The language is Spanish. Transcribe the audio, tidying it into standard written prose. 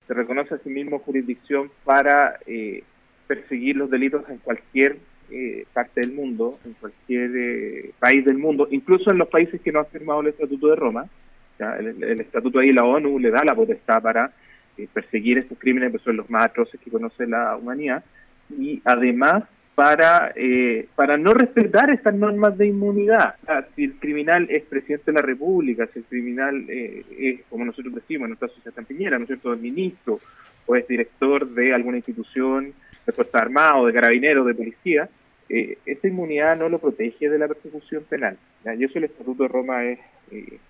se reconoce a sí mismo jurisdicción para perseguir los delitos en cualquier parte del mundo, en cualquier país del mundo, incluso en los países que no han firmado el Estatuto de Roma. ¿Ya? El Estatuto ahí, la ONU le da la potestad para perseguir estos crímenes, que son los más atroces que conoce la humanidad, y además para no respetar estas normas de inmunidad. O sea, si el criminal es presidente de la República, si el criminal es, como nosotros decimos, en nuestra sociedad Piñera, ¿no es cierto?, es ministro o es director de alguna institución de Fuerzas Armadas, de Carabineros, de Policía, esa inmunidad no lo protege de la persecución penal. ¿Ya? Y eso el Estatuto de Roma es